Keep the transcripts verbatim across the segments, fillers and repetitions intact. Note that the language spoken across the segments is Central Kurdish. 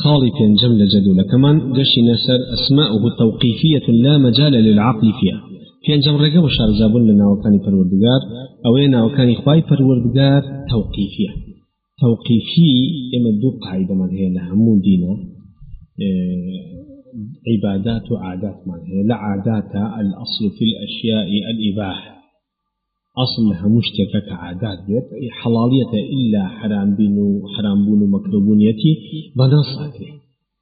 خالي تنجم لجدول كمان قشي نسر أسماؤه توقيفية لا مجال للعقل فيها في أنجم رقب وشار زابون لنا وكاني پروردگار أوينا وكاني خواي پروردگار توقيفية توقيفي إما دو قاعدة من هي لهمون دينا اه عبادات وعادات من هي لا عادات الأصل في الأشياء الإباحة أصل همشتك كعادات بيت حلالية إلا حرام بينو حرام بونو مكروبونيتي بنصاتي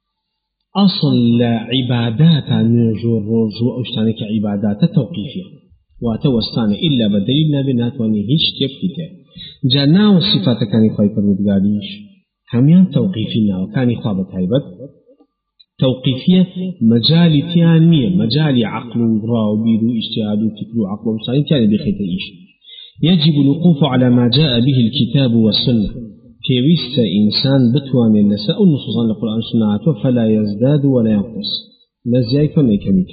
أصل عبادات نجو الرجو أوشتاني كعبادات توقيفية واتوستاني إلا بدليل نبنات واني هيش تفكته جانا وصفات كان يخوي پروردگاريش هميان توقيفينا وكان يخوابت هايبت توقيفية مجال تيانية مجال عقل وراء وبيرو اجتهاد وفكر وعقل ومساني تياني بخيط إيش يجب الوقوف على ما جاء به الكتاب والسنة في وست إنسان بتوان لساء النصوص عن القرآن والسنة فلا يزداد ولا ينقص نزيك ونيكميكا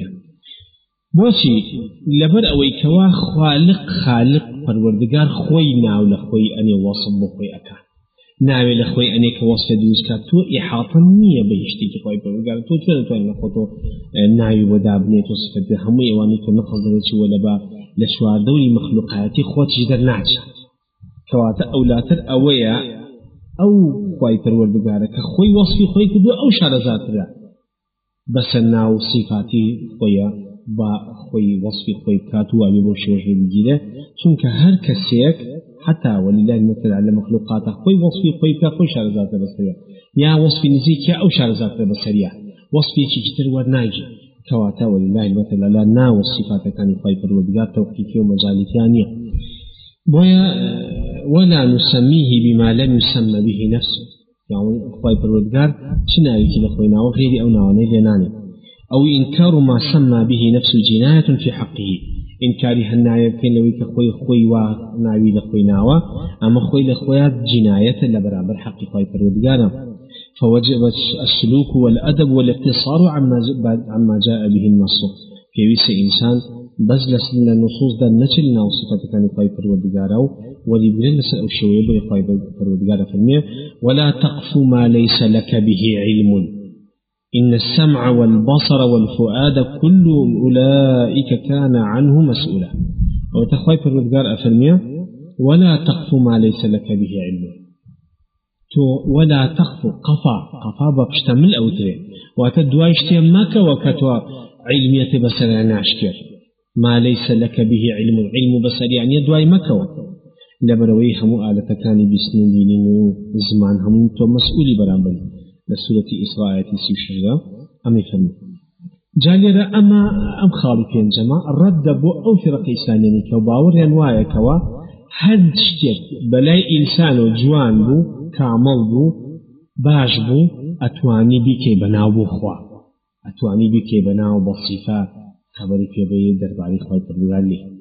بوشي لبر أوي كوا خالق خالق پروردگار خوي ناو لخوي أني وصف بخوي أكا ناوي لخوي أني كوصف دوزكا تو إحاطة نية بيشتكي خوي پروردگار تو چون تواني نخوتو ناوي ودابنية وصفت همو إيواني تو نقص دريتش ولبا لشوار دولي مخلوقاتي خوت جدر ناج كواتا أولاتر أويا أو خوي پروردگار كخوي وصفي خوي كدو أو شارزات را بس ناو صفاتي خويا با خوي وصفي خوي كاتو أبي بوشي بجيله چونك هر كسيك حتى ولله المثل على مخلوقاته خوي وصفي خوي كا خوي شارزات بسريع يا وصفي نزيك أو شارزات بسريع وصفي كتر ورناجي كواتا ولله المثل على نا والصفات كان خوي پروردگار توقيفي ومجالي ثانية بويا ولا نسميه بما لم يسمى به نفسه يعني خوي پروردگار شناوي كي لخوينا وغيري أو ناواني لناني أو إنكار ما سمى به نفس جناية في حقه إنكاري هالناية كين لوي كخوي خوي وناوي لخوي ناوى أما خوي لخويات جناية لبرابر حق خوي پروردگار فوجب السلوك والأدب والاقتصار عما عما جاء به النص في ويس إنسان بزلس لنا النصوص دا نشلنا وصفات كان خوي پروردگار ولبرن لسل أو شوية بي خوي پروردگار فرميه ولا تقف ما ليس لك به علم إن السمع والبصر والفؤاد كل أولئك كان عنه مسؤولا وتخوي پروردگار أفرميه ولا تقف ما ليس لك به علم تو ولا تقف قفا قفا بشتمل أو تري وتدوايشتي ماك وكتوا علمية بسر ناشكر ما ليس لك به علم العلم بسر يعني دواي مكوا لبروي همو آلة كان بسنين دينين زمان همو تو مسؤولي برامبري لسورة إسراء تنسي وشجرة أم يفهم جالرة أما أم خالفين جماعة الرد بو أو فرق إسلامي كوباور ينوايا كوا هد شتير بلاي إنسان جوان بو كامل بو باش بو أتواني بكي بناو بو خوا أتواني بكي بناو بصفة خبري في بي درباري خواي پروردگار لي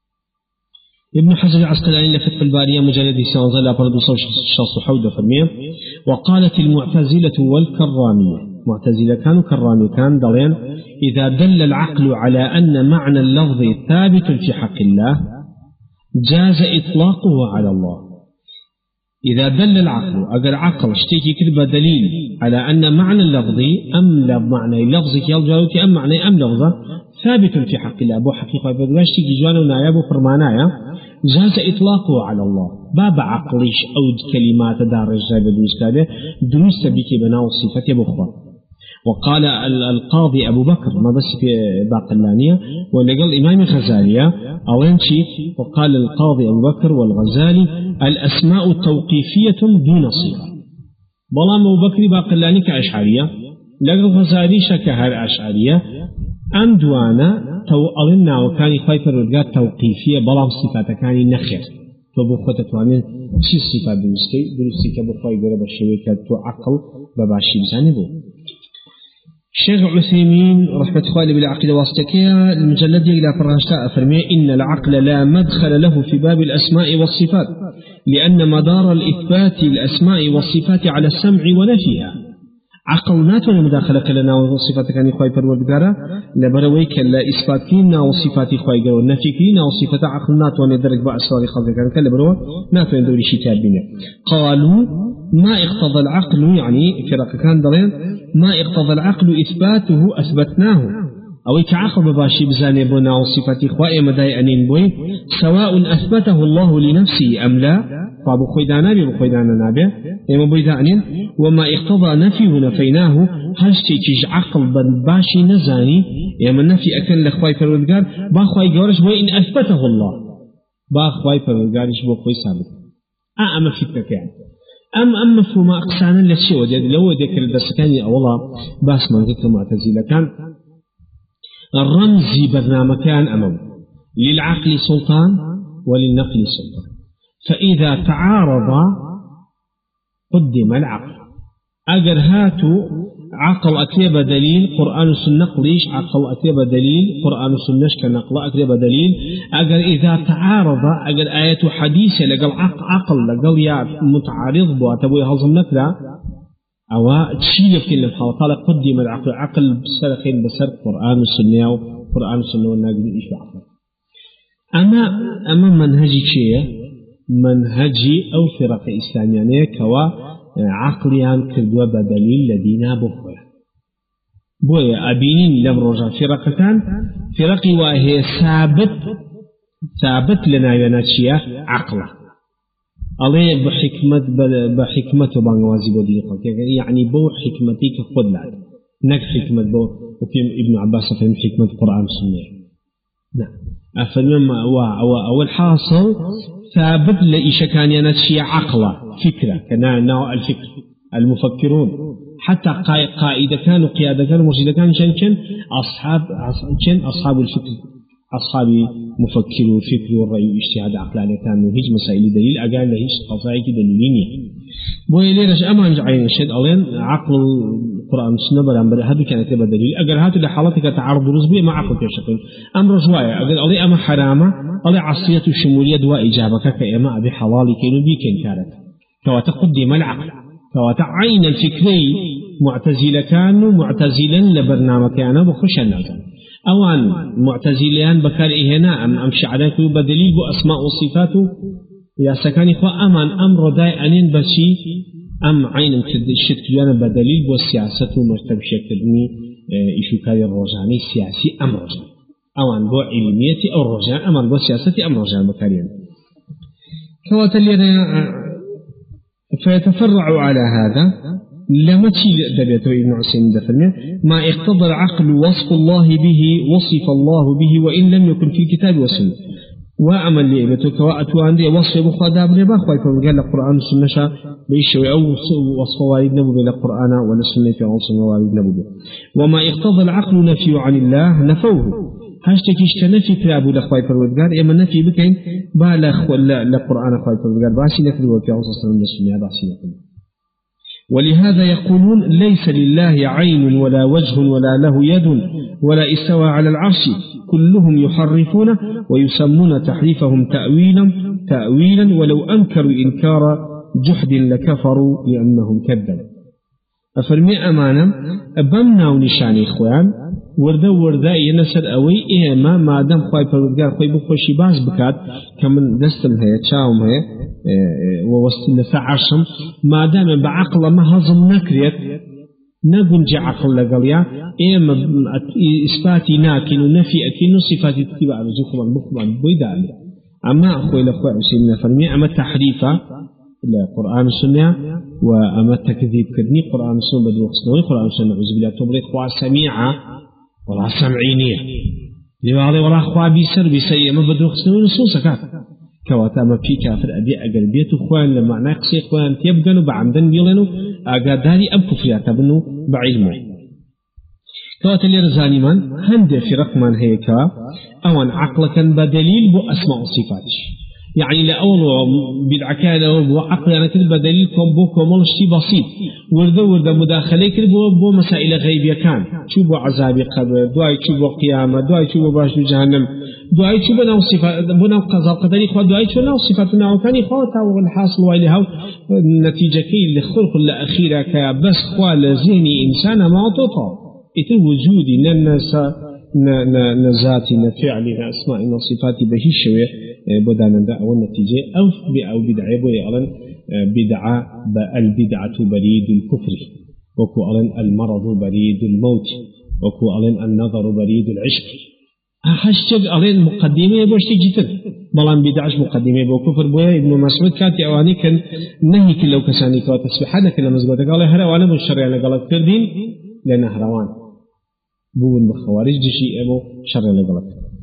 ابن حجر العسقلاني لفتح البارية مجلد سانزل أبرد شخص حودة فرميه وقالت المعتزلة والكرامية معتزلة كانوا كرامي كان دلين إذا دل العقل على أن معنى اللفظ ثابت في حق الله جاز إطلاقه على الله إذا دل العقل أجر عقل اشتكي كلمة دليل على أن معنى اللفظ أم معنى لفظك يلجأ أم معنى أم لفظه ثابت في حق الله أبو حقيقة بدواشتي جوانا ونايا أبو فرمانايا جاز إطلاقه على الله باب عقليش أو كلمات دار الجاي بدوز كاده دروس بك بناء صفة بخوا وقال القاضي أبو بكر ما بس في باقلانية ولقال الإمام الغزالية أولنشي وقال القاضي أبو بكر والغزالي الأسماء توقيفية دون صفة بلام أبو بكر باقلاني كأشعرية لقال الغزالي شكهر أشعرية أم دوانا تو ألنا وكان خايف الرجال توقيفية بلام صفات كان نخير فبو خطتوانين شي صفات درستي درستي كبو خايف رب الشويكات تو عقل بباشي بزاني بو الشيخ عثيمين رحمة الله بالعقيدة واسطكية المجلد إلى فراشتاء فرمي إن العقل لا مدخل له في باب الأسماء والصفات لأن مدار الإثبات الأسماء والصفات على السمع ونفيها عقل ناتوانێت مداخلەکە لە ناو صفاتەکانی خوای پەروەردگارە لەبەرەوەی کە لە ئیسباتکردنی ناو صفاتی خوای گەورە نەفیکردنی ناو صفاتە عقل ناتوانێت دەرک بە ئەسراری خەڵکەکان کە لەبەرەوە ناتوانێت دەوریشی تیاد بینێت. قالوا ما اقتضى العقل يعني فرق كان دلين ما اقتضى العقل إثباته أثبتناه أو كعقل بباشي بزاني بنا وصفات إخوائي مداي أنين بوي سواء أثبته الله لنفسه أم لا فابو خويدانا بي بخويدانا نابي إما بويدانين وما اقتضى نفيه نفيناه هاشتي كيج عقل باشي نزاني إما نفي أكن لخواي فرودقار با خواي قورش بوي إن أثبته الله با خواي فرودقارش بو خوي ثابت أما فكرك يعني أم أم مفهوم أقسانا لشيء وجد لو ذكر الدرسكاني أولا باس من ذكر معتزلة كان الرمزي برنامج كان أمام للعقل سلطان وللنقل سلطان فإذا تعارض قدم العقل أجر هاتوا عقل أكتب دليل قرآن السنة ليش عقل أكتب دليل قرآن السنة كنقل أكتب دليل أجر إذا تعارض أجر آية حديثة لقل عقل لقل يا متعارض بواتبوي هضم نكرة أو تشيل في الحلقة قدم العقل عقل بسرخين بسر قرآن السنة وقرآن السنة والناقل إيش بعقل أما أما منهجي شيء منهجي أو فرق إسلامية كوا عقليان كردوا بدليل لدينا بخويا بويا أبينين لم رجع فرقتان فرقي وهي ثابت ثابت لنا يناتشيا عقله عليه بحكمة بحكمة بانوازي بديقة يعني بو حكمتك خد لعد نك حكمة بو وكيم ابن عباس فهم حكمة القرآن والسنة نعم أفهم أو الحاصل ثابت لإيش كان يناتشيا عقله فكرة كنا نوع الفكر المفكرون حتى قائدة كانوا قيادة كانوا مرشدة كانوا شن شن أصحاب شن أصحاب الفكر أصحاب مفكروا الفكر والرأي والاجتهاد عقلاني كانوا هيج مسائل دليل أقال لهيج قضايا دليلينية بوي ليش أما نجعين الشد أولين عقل القرآن والسنة بلان بلا هذا كانت تبقى دليل أقل هاتو لحالتك تعرض رزبية مع عقل كيشقين أمر رجواية أقل أولي أما حرامة أولي عصية الشمولية دواء إجابك كأما أبي حلالي كينو بي كين كارت كواتقدم العقل كواتعين الفكري معتزلة كانوا معتزلا لبرنامج كانوا بخش النازل أوان معتزليان بكار إهنا أم أمشي عليك بدليل بأسماء وصفاته يا سكاني خو أمان أمر داي أنين بشي أم عين الشت كلنا بدليل بالسياسة ومرتب شكلني إيشو كاي الرجاني سياسي أم رجان أوان بو علميتي أو رجان أمان بو سياسة أم رجان بكارين كواتلينا فيتفرع على هذا لما تشيل دبيته ابن عسين دفرنا ما اقتضى العقل وصف الله به وصف الله به وإن لم يكن في الكتاب والسنة وأمل لعبتك وأتوا عندي وصف بخدا بن باخوي فقال القرآن والسنة بيشوي أو وصف وارد نبو بين القرآن ولا السنة في عنصر وارد نبو بين وما اقتضى العقل نفي عن الله نفوه هاشتكي اشتنفي كلابو لأخوي فرودقار إما نفي بكين بالأخ ولا لقرآن أخوي فرودقار باسي نفي وفي عنصر السنة باسي نفي ولهذا يقولون ليس لله عين ولا وجه ولا له يد ولا استوى على العرش كلهم يحرفون ويسمون تحريفهم تأويلا تأويلا ولو أنكروا إنكار جحد لكفروا لأنهم كذبوا أفرمي أمانا أبمنا ونشاني إخوان وردا وردا ينسر أوي إيما ما دام خواي فرودقار خواي بخوشي باز بكات كمن دستم هيا تشاوم هيا ووصلنا عرشم ما دام بعقل ما هضم نكريت نقول جا عقل لقليا إما إثباتي ناكن ونفي أكين صفاتي تتبع رجوكم بخبان بيدالي أما أخوي لأخوي عسيمنا فرمي أما التحريفة لقرآن السنة وأما التكذيب كدني قرآن السنة بدو خصنوي قرآن السنة عز بالله تبريد خواه سميعة ولا سمعينية لبعضي ولا خواه بيسر بيسي أما بدو خصنوي نصوصة كات كواتا ما في كافر أبي أقل بيت أخوان لما ناقصي أخوان تيبقنوا بعمدن بيلنوا أقاداري أم كفريات بنو بعلمه كواتا اللي رزاني من هند في رقمان هيكا أوان عقلك بدليل بو أسماء صفاتش يعني لأول بدعة كان وعقل أنا كذب دليلكم بوكم والله شيء بسيط ورد ورد مداخلة كذب بو مسائل غيبية كان شو بو عذاب قبر دعاء شو بو قيامة دعاء شو بو باش جهنم دعاء شو بنا وصفات بنا قضاء قدري خو دعاء شو نا وصفاتنا وكان خاطا والحاصل وإلها نتيجة كي لخلق الأخيرة كبس خوال ذهني إنسان ما تطع إتو وجودي ننسى نزاتي نفعلي أسماء وصفاتي بهي شوية بدانا دا أول نتيجة أو أو بدعة بوي ألن بدعة البدعة بريد الكفر وكو ألن المرض بريد الموت وكو ألن النظر بريد العشق هاشتاج ألن مقدمة بوشتي جدا بلان بدعش مقدمة بو كفر بوي ابن مسعود كاتي أواني كان نهي كلو كساني كوا تسبيحانا كلا مزقوتا قال هرا وانا من الشرع قالت كردين لأن هروان بون بخوارج دشي أبو شرع قالت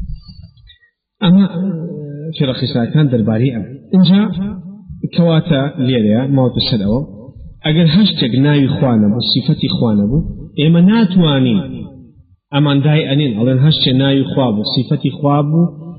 أما في رخيصة كان درباري أم إنجا كواتا ليريا موت السلوى أجل هاشتاج ناوي خوانا بو صفتي خوانا بو إما ناتواني أمان داي أنين ألين هاشتاج ناوي خوابو صفتي خوابو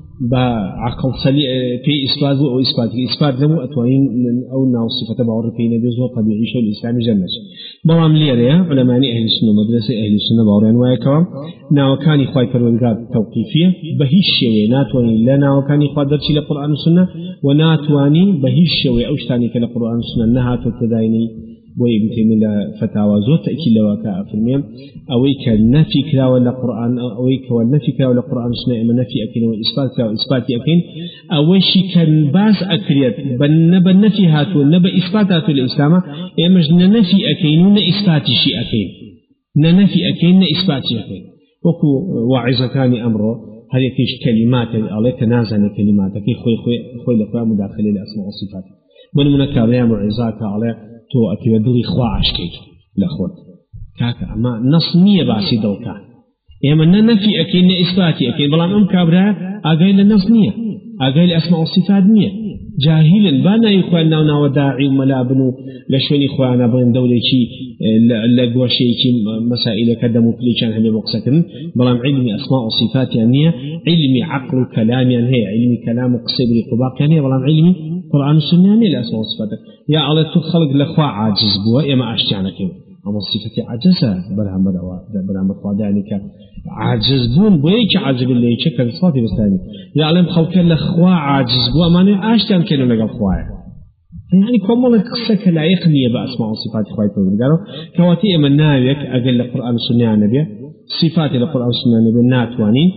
بعقل سلي في إثبات أو إثبات إثبات لمو أتوين أو ناو صفة بعور في نبي زو طبيعي شو الإسلام جنش بلام ليريا علماء أهل السنة مدرسة أهل السنة بعورين وياكم ناو كان يخوي فرودقات توقيفية بهيش شوي ناتواني لا ناو كان يخوي درسي للقرآن والسنة وناتواني بهيش شوي أوش ثاني كلا القرآن والسنة نها تتدايني وابن تيمية فتاوى زوت تأكيد لواكا في الميم أويك نفي كلا ولا قرآن أويك والنفي كلا ولا قرآن سنة إما نفي أكين وإثبات كلا وإثبات أكين أويش كان باز أكريت بن بنفي هاتو نب إثبات هاتو الإسلام إما جن نفي أكين ون إثبات شيء أكين ننفي أكين إثبات شيء أكين وكو واعظة كان أمره هل يكيش كلمات الله تنازل كلمات كي خوي خوي خوي لخوي مداخلة الأسماء والصفات من منكابيا معزاك عليه تو أتي دلي خوا عشكيت لأخوت كاكا أما نص نية باسي دوكا إما ننفي أكين إثباتي أكين بلان أم كابرا أقايل النص نية أقايل أسماء الصفات نية جاهلا بانا إخواننا ونوداعي وملابنو لشون إخواننا بين دولة شي لقوى شي مسائل كدموا كليشان هبه بقسكن بلان علمي أسماء الصفات يعني علمي عقل كلام يعني هي علمي كلام قصيب لقباق يعني بلان علمي قرآن السنة يعني الأسماء والصفات يا الله تخلق لخوا عاجز بوا يا ما أشتعنك أما الصفة عجزة برهم بدوا برهم بدوا ذلك عاجز بون بويك عاجز اللي يشكل صفاتي بستاني يعلم خلق لخوا عاجز بوا ما أنا أشتعن كانوا لقى خواي يعني كمل قصة لا يقنية بأسماء والصفات خواي تقول قالوا كواتي من ناويك أقل القرآن السنة النبي صفات القرآن السنة النبي ناتواني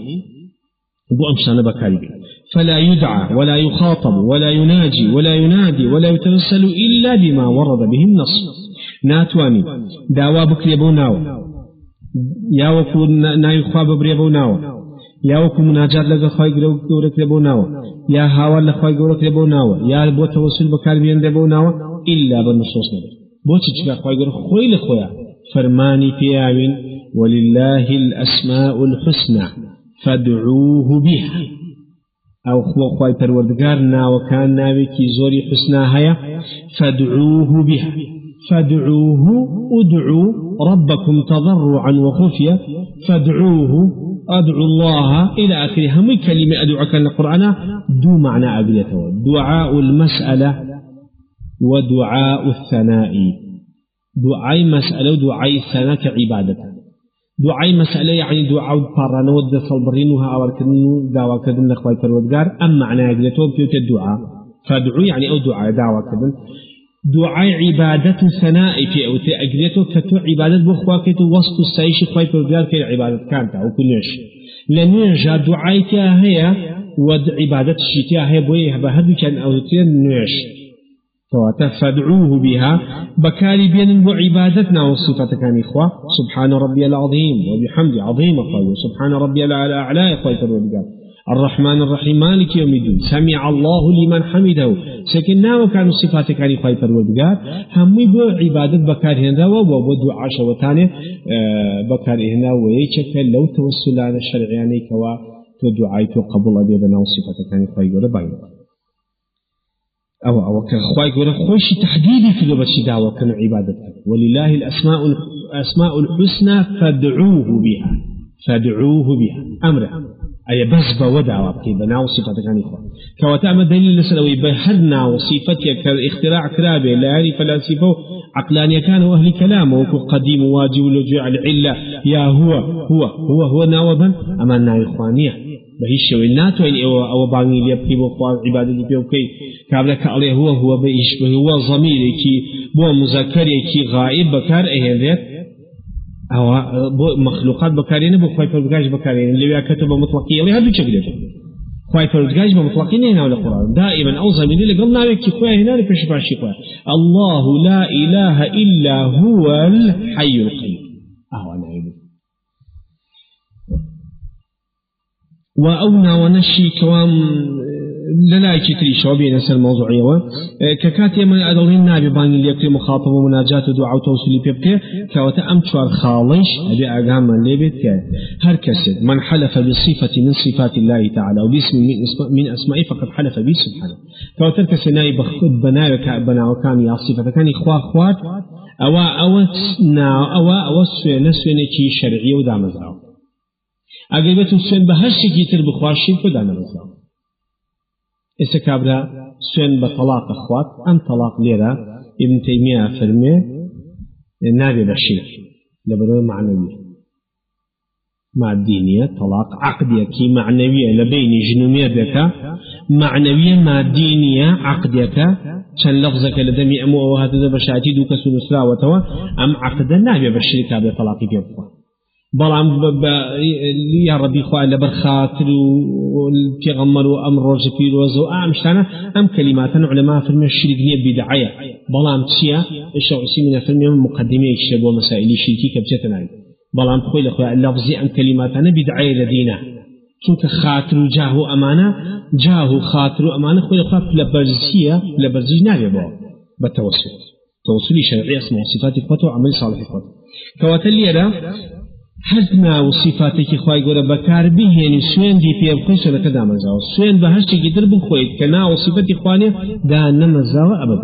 بو أمشان بكاري فلا يدعى ولا يخاطب ولا يناجي ولا ينادي ولا يتوسل إلا بما ورد به النص ناتواني دعوى بكري بوناو يا وكو ناي خواب بري بوناو يا وكو مناجات لغا خوي غورك بوناو يا هاوال لخوي غورك بوناو يا بو توسل بكار بين بوناو إلا بالنصوص نبي بو تشجع خوي غور خوي لخويا فرماني فياوين ولله الأسماء الحسنى فادعوه بها أو خو خوي پروردگار وكان ناويكي زوري حسنا هيا فادعوه بها فادعوه ادعوا ربكم تضرعا وخفيا فادعوه أدعو الله إلى آخرها من كلمة أدعوك القرآن دو معنى أقليته دعاء المسألة ودعاء الثناء دعاء مسألة ودعاء الثناء كعبادة دعاء مسألة يعني دعاء بارنا ود صلبرينها أو كنو دعوة كذن لخوي فرودجار أما معنى أجلته بيوت الدعاء فدعوا يعني أو دعاء دعوة كذن دعاء عبادة ثناء في أو أجلته كتو عبادة بخواكته وسط السيش خوي فرودجار كي عبادة كانت أو كلش لأن يرجع دعاء هي ود عبادة الشتاء هي بويه بهدو كان أو تين نيش فادعوه بها بكاري بين عبادتنا والصفة كان إخوة سبحان ربي العظيم وبحمد عظيم قال سبحان ربي الأعلى قال الرحمن الرحيم مالك يوم الدين سمع الله لمن حمده سكننا وكان الصفات كان إخوة فرودقار هم بو عبادة بكار هنا وبدو عشا وتاني بكار هنا ويشكل لو توصل على الشرعياني كوا تدعيت قبل أبي بنا والصفة كان إخوة يقول باين أو أو كخواي يقول خوش تحديدي في لغة دعوة كانوا عبادتها ولله الأسماء الأسماء الحسنى فادعوه بها فادعوه بها أمره أي بس بودا وابكي بناو صفة كان إخوة كواتعمل دليل لسلوي بهرنا وصفتك اختراع كرابي لا يعني فلاسفه عقلانيا كان أهل كلامه قديم واجب لجوع العلة يا هو هو هو هو ناوبا أمانا إخوانية بهيش شوينات وين أو بعمل يبكي بخوار عبادة بيوكي كابلك عليه هو هو بهيش هو ضميري كي بو مذكري كي غائب بكار أهذات أو مخلوقات بكارين بو خواي فرزقاش بكارين اللي بيا كتب مطلقية اللي هادو شكله خواي فرزقاش بمطلقين هنا ولا القرآن دائما أوصى من اللي قلنا لك خواي هنا لكش باشي خواي الله لا إله إلا هو الحي القيوم أهو أنا عيب وأونا ونشي كوام لا يكتري شعبي نفس الموضوعية ككاتي من أدولين نابي بان اللي يكتري مخاطب ومناجات ودعاء وتوصلي بيبكي كواتا أمتوار خالش أبي أقام من ليبت هركسد من حلف بصفة من صفات الله تعالى وباسم من, اسم من أسمائه فقد حلف به سبحانه كواتا كسناي بخد بنايك بنا وكان يا صفة كان إخوة أخوات أو أو نا أو أو سوينا سوينا كي شرعي ودعم زاو أقربت سوين بهالشي كيتر بخواشي فدعم زاو استكابرا سوين بطلاق أخوات أم طلاق ليرة ابن تيمية فرمي نابي بشير لبرو معنوية مع الدينية طلاق عقدية كي معنوية لبين جنومية بك معنوية مع الدينية عقدية شان لفظك لدمي أمو أو هذا بشاتي دوك سنسلا وتوا أم عقد نابي بشير كابرا طلاقي بيبقى بلعم يا ربي خواه لبر خاطر والبيغمر وأمر رجل في الوزو أعمشتانا أم كلمات علماء في الشركية بدعية بلعم تشيا الشعوسي من فيلم مقدمة يكشبوا مسائل شركي كبجتنا بلعم خوي لخواه اللفظي أم كلماتنا بدعية لدينا چونك خاطر جاهو أمانة جاهو خاطر أمانة خوي لخواه لبرزية لبرزي نابي بوا بالتوسل توصلي شرعي اسمه صفات إخوته وعمل صالح إخوته كواتلي أنا حزنا وصفاتك خواهي قولا بكار به يعني سوين دي فيه بخيش ولا كدا مزاو سوين بهشت قدر بخويت كنا وصفتي خواني دا نمزاو أبدا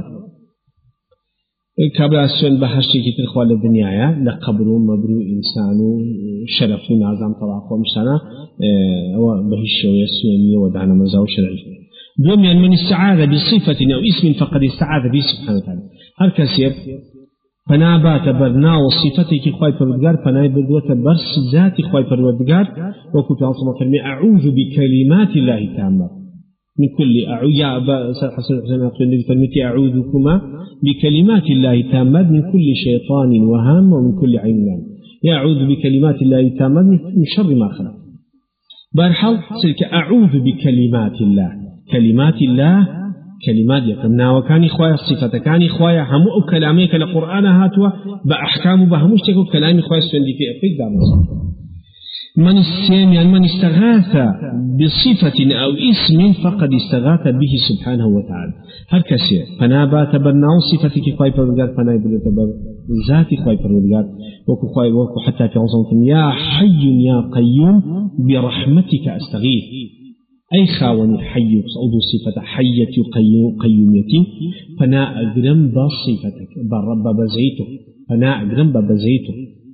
كابلا سوين بهشت قدر خوال الدنيا لقبرو مبرو إنسانو شرفو نازم طلاقو مشتانا بهش ويسوين ودانا مزاو شرعي دوم يعني من استعاذ بصفة أو اسم فقد استعاذ به سبحانه وتعالى هر كسيب فنابات برنا وصفتك خواي پروردگار فناي بردوت برس ذات خواي پروردگار وكو في عصمة فرمي أعوذ بكلمات الله تامة من كل أعوذ يا أبا حسن حسن الذي فرميتي أعوذكما بكلمات الله تامة من كل شيطان وهام ومن كل عين لام يعوذ بكلمات الله تامة من شر ما خلق برحل سلك أعوذ بكلمات الله كلمات الله كلمات يقمنا وكان خوايا صفة كان خوايا همو كلاميك لقرآن هاتوا بأحكام بهموش تكو كلامي خوايا سفندي في أفريق دامس من السيم يعني من استغاث بصفة أو اسم فقد استغاث به سبحانه وتعالى هر كسي فنابا تبرناو صفتك خوايا فرودگار فناي بلتبر ذاتي خوايا فرودگار وكو خوايا وكو حتى في عظمة يا حي يا قيوم برحمتك أستغيث أي خاوني حي صعود صفة حية قيوم قيوميتي فنا أجرم بصفتك برب بزيته فنا أجرم بزيته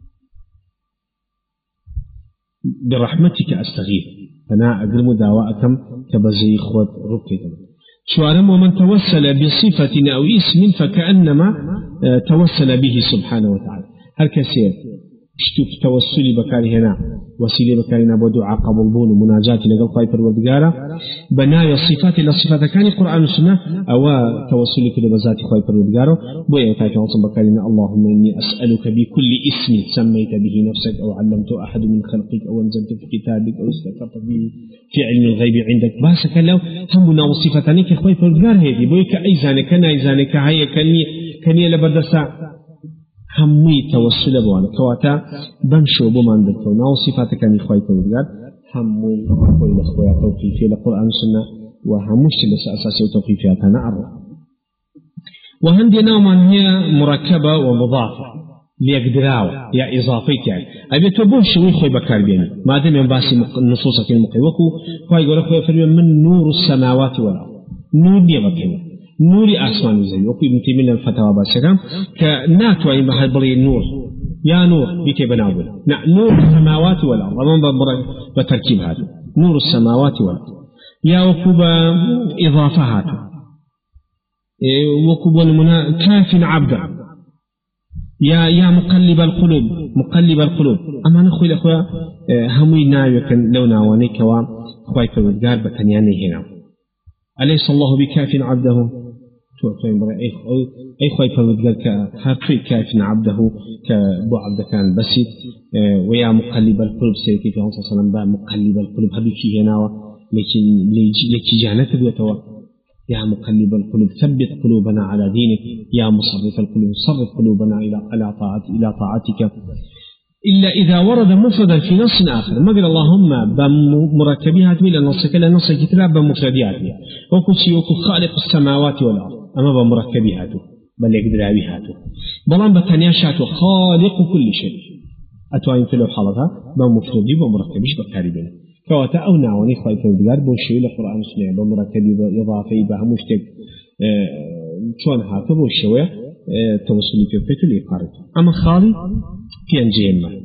برحمتك أستغيث فنا أجرم دعواءكم كبزي خود ركيتم شوارم ومن توسل بصفة أو اسم فكأنما توسل به سبحانه وتعالى هل كثير اشتوك توسلي بكاري هنا وسيلة بكارنا بدعاء قبل بون ومناجات لقل قايفر ودقارة بنايا الصفات إلى الصفات كان القرآن والسنة أو توسلي كده بذات قايفر ودقارة بويا وتاكي عصم بكارنا اللهم إني أسألك بكل اسم سميت به نفسك أو علمت أحد من خلقك أو أنزلت في كتابك أو استكرت به في علم الغيب عندك باسك لو همنا وصفتاني كخايفر ودقار هذه بويا كأيزانك كنايزانك هيا كني كني لبردسا همي توسل بوانا كواتا بمشو بمان دكتونا وصفاتك عن إخوائي كودقات همي أخوي الأخوية توقيفية لقرآن السنة وهموش تلسى أساسي وتوقيفياتنا عرض وهندي نوعا هي مركبة ومضافة ليقدراوة يا إضافيت يعني أبي تبوش ويخوي بكار بيني ما دام ينباسي النصوص في المقوى وكو خواهي يقول أخوي فرمي من نور السماوات والأرض نور نيغة نوري آسمان زي وكو ابن تيمية الفتاوى باسكام كناتوا أي محل بلي النور يا نور بيكي بناول نور السماوات والأرض أمام بتركيب هذا نور السماوات والأرض يا وكب إضافات وكب المنا كاف عبدا يا يا مقلب القلوب مقلب القلوب أما نخوي الأخوة همي ناويكن لو ناوانيك وخواي فرودقار بتنياني هنا أليس الله بكاف عبده توقفين برا أي أي خواي فرودقار كهرتوي كاف عبده كبو عبد كان بسيط ويا مقلب القلوب سيكي في عنصر صلى الله مقلب القلوب هذا فيه هنا لكن لكي جانت بيتوا يا مقلب القلوب ثبت قلوبنا على دينك يا مصرف القلوب صرف قلوبنا إلى على طاعت إلى طاعتك إلا إذا ورد مفردا في نص آخر ما قال اللهم بمركبيات من النص كلا نص كتاب بمفرديات وكسي وكو خالق السماوات والأرض أما بمركبيات بل يقدر بهاته بلان بتنياشات خالق كل شيء أتوين في لو حالتها بمفردي بمركبيش بكاربين كواتا أو نعوني خواهي فرودقار بو شيء لقرآن سنة بمركبي بإضافي بهمشتك شون هاتو بو الشوية توصلي كيفتو لإقارته أما خالي في أنجيل ما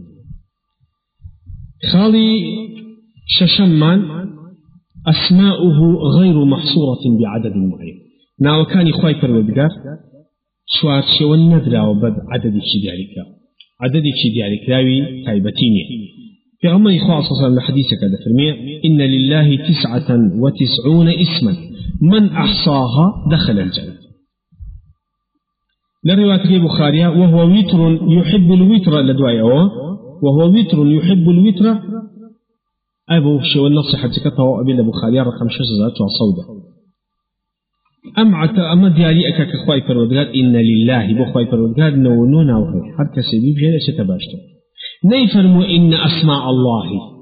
خالي ششمان أسماؤه غير محصورة بعدد معين ناو كان خواهي فرودقار شوار شوان ندرا وبد عدد الشديارك عدد الشديارك راوي تايبتيني في عمر إخوة صلى الله عليه وسلم حديثك هذا فرمية إن لله تسعة وتسعون اسما من أحصاها دخل الجنة لرواية البخاري وهو وتر يحب الوتر لدواء وهو وتر يحب الوتر أبو شو النص حديثك طوى أبي البخاري رقم شجرة صودة أم عت أم دياري أكاك خواي فرودقار إن لله بخواي فرودقار نونونا وخير حتى سبيب جل ستباشته نيفرمو إن أسماء الله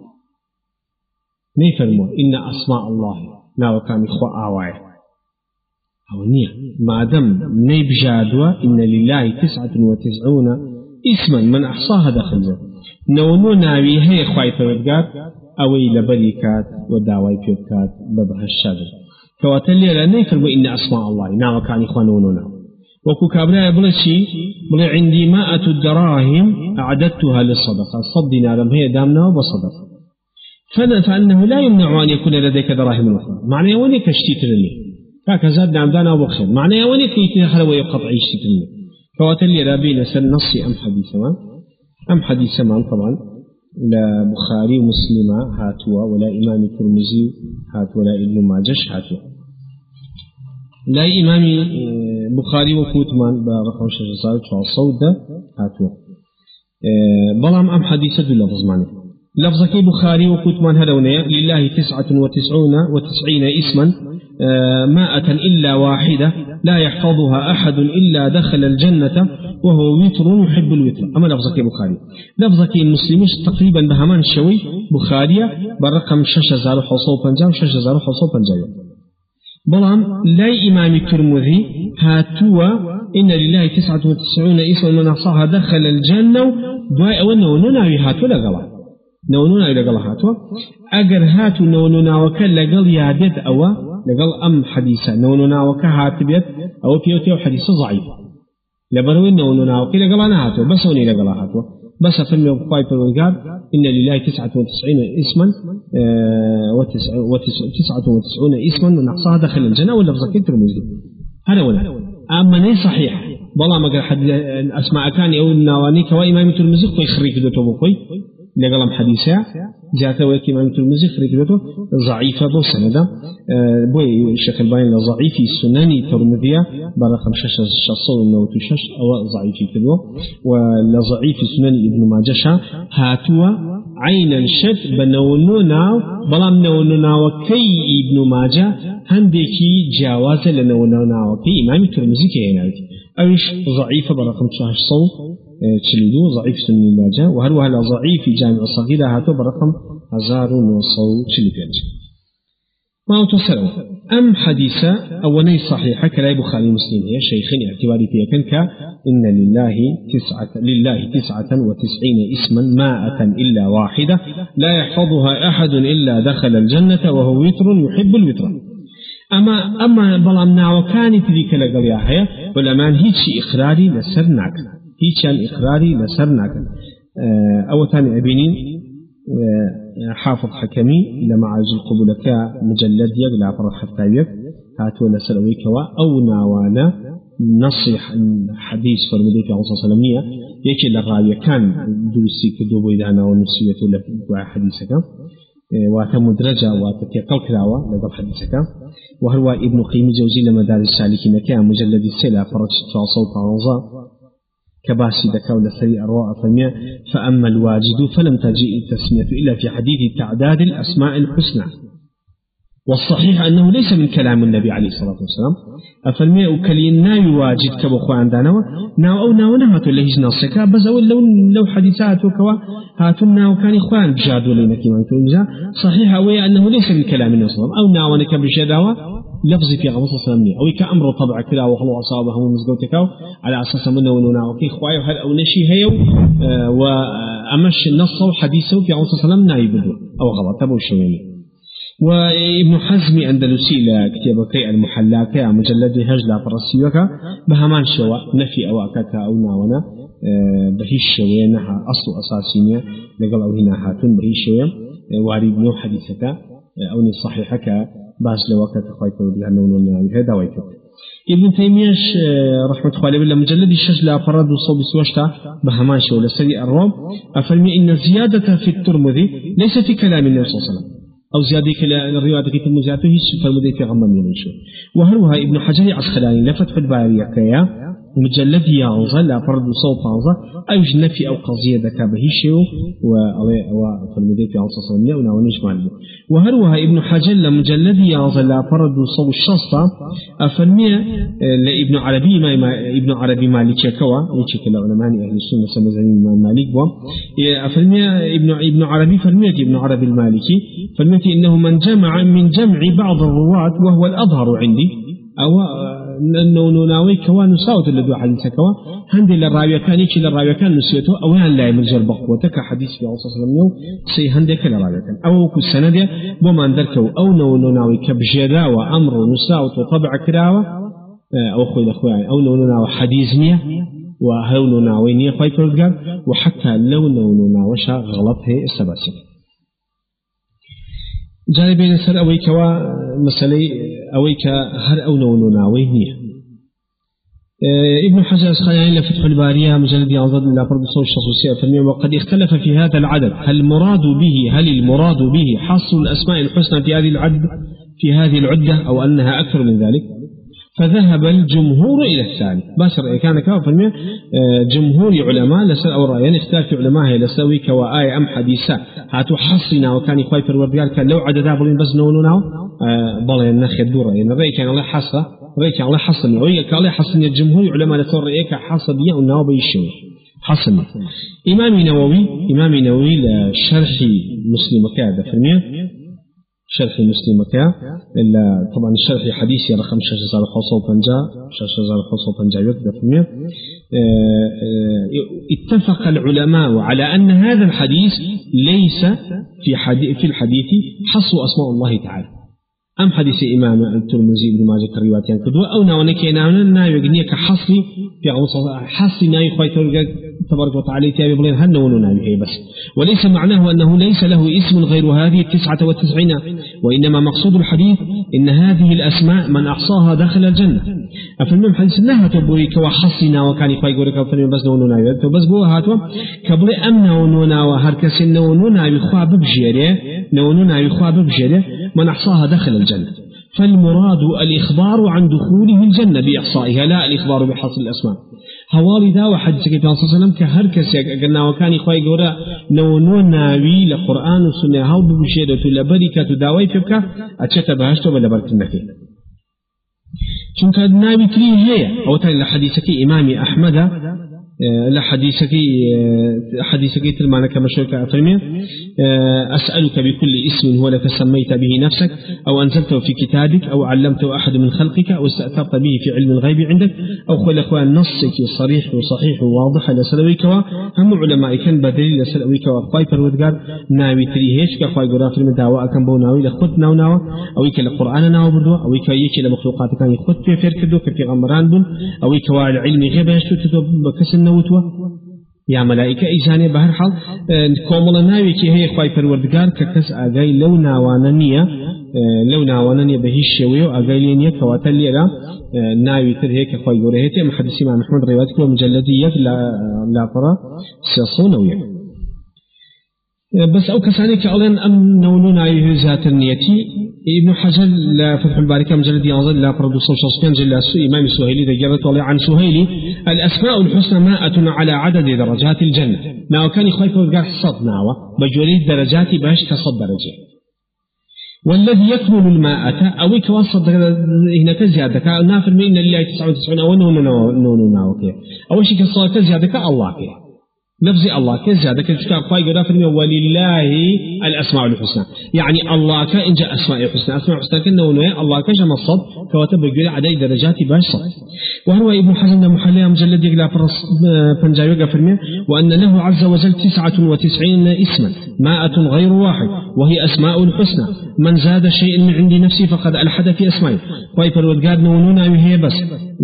نيفرمو إن أسماء الله ناو كان إخوة آواي أو نية ما دم نيبجادوا إن لله تسعة وتسعون اسما من أحصاها داخل الجنة نونو ناوي هي خواي فرودقار أوي لبريكات وداوي بيبكات ببها الشادر كواتلي لا نيفرمو إن أسماء الله ناو كان إخوة نونونا وكو كابلا بلشي بلا عندي مائة الدراهم أعددتها للصدقة صدنا لم هي دامنا وبصدقة فأنه لا يمنع أن يكون لديك دراهم أخرى معنى ونيك اشتيت لني كاكزاد نعم دانا وبخير معنى ونيك يتنحل ويقطع اشتيت لني فواتلي رابي لسن نصي أم حديث ما أم حديث ما طبعا لا بخاري ومسلمة هاتوا ولا إمام الترمذي هات ولا ابن ماجش هاتوا لا إمامي بخاري وكوتمان برقم شجرة صودة هاتوا بلام أم حديثة اللفظ معنى لفظك بخاري وكوتمان هلونية لله تسعة وتسعون وتسعين اسما مائة إلا واحدة لا يحفظها أحد إلا دخل الجنة وهو وتر يحب الوتر أما لفظك بخاري لفظك المسلمين تقريبا بهمان الشوي بخارية برقم شجرة حصو بنجام شجرة حصو بنجام بلام لا إمام الترمذي هاتوا إن لله تسعة وتسعون اسما من أحصاها دخل الجنة دعاء ونونونا هاتوا لقلا نونونا لقلا هاتوا أجر هاتوا نونونا وكل لقل يادت أو لقل أم حديثة نونونا وكهاتبيت أو بيوتيو حديث ضعيف لبروي نونونا وكل لقلا هاتوا بس وني لقلا هاتوا بس فيلم يبقى بالوجاب إن لله تسعة وتسعين اسما وتسعة وتسعون اسما من أحصاها دخل الجنة ولا بزكية الترمذي هذا ولا أما ليس صحيح والله ما قال حد أسماء كان أو النوانيك وإمام الترمذي خوي خريج دوتو بقوي لقلم حديثة جاءته ويك إمام الترمذي خريج دوتو ضعيفة بو سندا بوي الشيخ الباني لضعيف السنن الترمذية برقم شش شصون نوت شش أو ضعيف كذو ولضعيف السنن ابن ماجه هاتوا عين شت بنونونا بلام نونونا وكي ابن ماجه هندكي جواز لنونونا وكي إمام الترمذي كيناوي أيش ضعيفة برقم شش صو تشلدو ضعيف سنن ماجه وهل على ضعيف جامع الصغير هاتوا برقم هزار وصو تشلبيج ما هو تسألوا أم حديثة أولي صحيحة كلا بخاري مسلم هي شيخين اعتباري فيها كنك إن لله تسعة لله تسعة وتسعين اسما مائة إلا واحدة لا يحفظها أحد إلا دخل الجنة وهو وتر يحب الوتر أما أما بلامنا وكانت ذيك لقلياها ولمان هيتش إقراري لسرناك هيتش الإقراري لسرناك أو تاني أبينين حافظ حكمي لما عايز القبول كا مجلد يقلع فرح حتى هاتوا لسلوي كوا أو ناوانا نصيح حديث فرمودي في عصا سلمية يكي للراوية كان دوسي كدوبو إدانا ونسيوة لفقوا حديثك واتمدرجة واتتيقل كلاوة لقب حديثك وهو ابن قيم الجوزي لمدار السالكين كان مجلد السلة فرج صوت عنظا كباسي دكاو لسري أرواء فمية فأما الواجد فلم تجيء التسمية إلا في حديث تعداد الأسماء الحسنى والصحيح أنه ليس من كلام النبي عليه الصلاة والسلام أفرمي وكلين ناوي واجد كبخو عندنا ناو أو ناو نهاتو اللي هيج نصك بس أول لو لو حديثات وكوا هاتو ناو كان إخوان بجادوا لنا كمان تقول صحيح هو أنه ليس من كلام النبي صلى الله عليه وسلم أو ناو نك بجداوة لفظ في غمص السلامية أو كأمر طبع كلا وخلو أصابه ومزجوتك على أساس منه وناو كي إخوان وهل أو نشي هيو آه وأمش النص وحديثه في غمص السلام نايبه أو غلط تبو شوية وابن حزم أندلسي لكتابك المحلاك مجلد هجلة فرسيوك بهمان شواء نفي أو أكاكا أو ناونا بهي الشوية نها أصل أساسينية لقل أو هنا هاتون بهي الشوية واريد نو حديثك أو نصحيحك باس لوقت خايفة وديها نونون هذا ويكب ابن تيمية رحمة الله بالله مجلد الشجلة فرد وصوب سوشتا بهمان شواء لسري الروم أفرمي إن الزيادة في الترمذي ليس في كلام النبي صلى الله عليه وسلم أو زيادة الرواية التي مزياته فالمدي في غمان ينشو وهروها ابن حجر عسقلاني لفتح البارية كيا مجلد يعنظة لا فرد صوت عنظة أو جنفي أو قضية ذكا بهيشيو وفالمدي في عنصة صلمية ونونيش معلوم وهروها ابن حجر مجلد يعنظة لا فرد صوت الشصة أفرمية لابن عربي ما ابن عربي مالكي كوا يشك العلماء أهل السنة سمزانين مالك بوا أفرمية ابن ابن عربي فرمية ابن عربي المالكي فرمية إنه من جمع من جمع بعض الرواة وهو الأظهر عندي أو أنه ناوي كوا نساوت اللي حديث كوا هندي للراوية كان يجي للراوية كان نسيته أو هن لا يمرجع بقوتك حديث في عصر سلميو سي هندي كلا راوية كان أو كالسنة وما ندركوا أو نو ناوي كبجدا وأمر نساوت وطبع كراوة أو خوي الأخوان أو نو ناوي حديث مية وهو ناوي نية فايبرجر وحتى لو نو ناوشا غلط هي السباسي جانب بين سر أويك ومسألة أويك هر أو نو ناوي نية ابن حجر الأسقلاني لفتح البارية مجلد يعظد إلى فرض صوت الشخصية فالمية وقد اختلف في هذا العدد هل المراد به هل المراد به حصر الأسماء الحسنى في هذه العدد في هذه العدة أو أنها أكثر من ذلك فذهب الجمهور إلى الثاني باشر كان كما فالمية جمهور علماء لسأل أو رأيان اختلاف علماء لسوي كوآية أم حديثة هاتو حصنا وكان يخوي في الوردقال كان لو عددا بلين بس نونوناو بلا ينخي الدورة يعني الرأي كان الله حصة الرأي كان الله حصني وهي كان الله حصني الجمهور علماء لسأل رأيك حصدية وناو بيشوي حصني إمامي نووي إمامي نووي لشرح مسلم كذا فالمية شرح مسلم كا إلا طبعا الشرح حديثي رقم شاشة الحصة وبنجا شاشة الحصة وبنجا يكذا في المية اتفق العلماء على أن هذا الحديث ليس في حديث في الحديث حصر أسماء الله تعالى أم حديث إمام الترمذي بن ماجه كريواتيان كدوا أو ناونك ناونا نايو يغنيك حصري في عمصة حصري نايو خوي تبارك وتعالى تابي بلين هن ونايو بس وليس معناه أنه ليس له اسم غير هذه التسعة والتسعين وإنما مقصود الحديث إن هذه الأسماء من أحصاها دخل الجنة أفلم حديث لها تبوريك وحصنا وكان خوي يقولك أفلم بس نونايو بس بو هاتوا كبر أمنا ونونا وهركس نونايو خواب بجيري نونايو خواب بجيري من أحصاها دخل الجنة فالمراد الإخبار عن دخوله الجنة بإحصائها لا الإخبار بحصر الأسماء هوالي دا وحد سكي صلى الله عليه وسلم كهركس قلنا وكان إخوائي قولا نونو ناوي لقرآن وسنة هاو ببشيرة لبركة داوي فبكا أتشت بهشتو بلا بركة چونك ناوي تري هي أو تاني لحديثك إمامي أحمد لحديثك حديثك تلمانا كما شوك أفرمي أسألك بكل اسم هو لك سميت به نفسك أو أنزلته في كتابك أو علمته أحد من خلقك أو استأثرت به في علم الغيب عندك أو خل أخوان نصك صريح وصحيح وواضح لسلويك هم علماء كان بدليل لسلويك وقاي فرودقار ناوي تريهيش كأخوان قرافر من دعوة كان بو ناوي لخط ناو ناو أو يك لقرآن ناو بردو أو يك يك لمخلوقات كان يخط في فركدو كفي غمران بن أو يك العلم غيبه يشتو تدو بكسن نوتوا يا ملائكة إيزاني بهر حال كومل ناوي كي هي خواي پروردگار ككس آغاي لو ناوانانية لو ناوانانية بهيش شويو آغاي لينية كواتل ليرا ناوي تر هيك خواي قريهتي محدثي مع محمد روايتك ومجلدية لا لا فرا سيصون ويك بس أو كساني كأولين أم نونون عيه ذات النيتي ابن حجر لا فتح الباري مجلد ينظر لا فرد صوص جل إمام السهيلي ذكرت والله عن سهيلي الأسماء الحسنى مائة على عدد درجات الجنة ما كان يخايف وقال صد ناوة بجوري درجات باش كصد درجة والذي يكمل المائة أو كوصد هنا زيادة نافر من الله تسعة وتسعون أو نون نون ناوة أو شيء كصلاة زيادة الله كي لفظ الله كزيادة كتكاب قاي قرافة ولله الأسماء الحسنى يعني الله كإن جاء أسماء الحسنى أسماء الحسنى كنه الله كجم الصد كواتب يقول عدد درجات باش صد وهو ابن حزم محلية مجلد يقلع فنجاوي قفرمي وأن له عز وجل تسعة وتسعين اسما مائة غير واحد وهي أسماء الحسنى من زاد شيء من عند نفسه فقد ألحد في أسمائه قاي فالودقاد نونونا وهي بس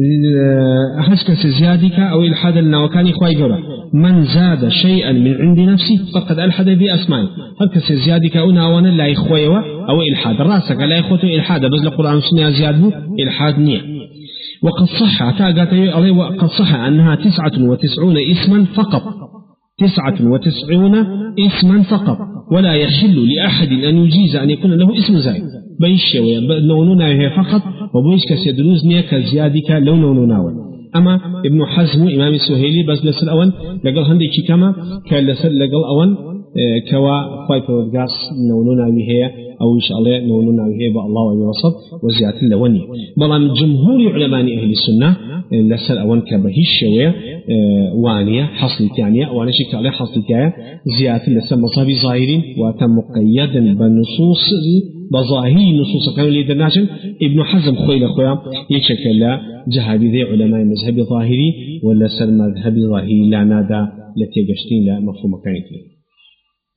أحسكس زيادك أو إلحاد لنا وكان إخوائي قرأ من زاد شيئا من عند نفسه فقد ألحد بأسمائه هكذا زيادك أو ناوانا لا إخوائي أو إلحاد راسك لا إخوته إلحاد بس القرآن والسنة زياده إلحاد نية وقد صح وقد صح أنها تسعة وتسعون اسما فقط تسعة وتسعون اسما فقط ولا يحل لأحد أن يجيز أن يكون له اسم زائد بيشوي لوننا هي فقط وبيش كسيدروز نية كزيادك لو لوننا أما ابن حزم إمام السهيلي بس لسل أول لقل هندي كما كان لسل لقل أول كوا خواي فرودقاس نونونا وهي أو إن شاء الله نونونا وهي بالله وبوسط وزيادة اللوني بلان جمهور علماء أهل السنة لسل أول كبهي الشوية وانية حصل تانية وانا شك عليه حصل تانية زيادة لسل مصابي ظاهرين وتم مقيدا بنصوص بظاهري نصوص كانوا اللي درناجم ابن حزم خويل خويا يشكل جهابي ذي علماء مذهب ظاهري ولا سر مذهب ظاهري لا نادى التي يجشتين لا مفهوم كانت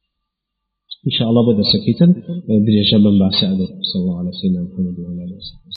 إن شاء الله بدأ سكيتا دريجا من بعد سعادة صلى الله عليه وسلم محمد وعلى آله وسلم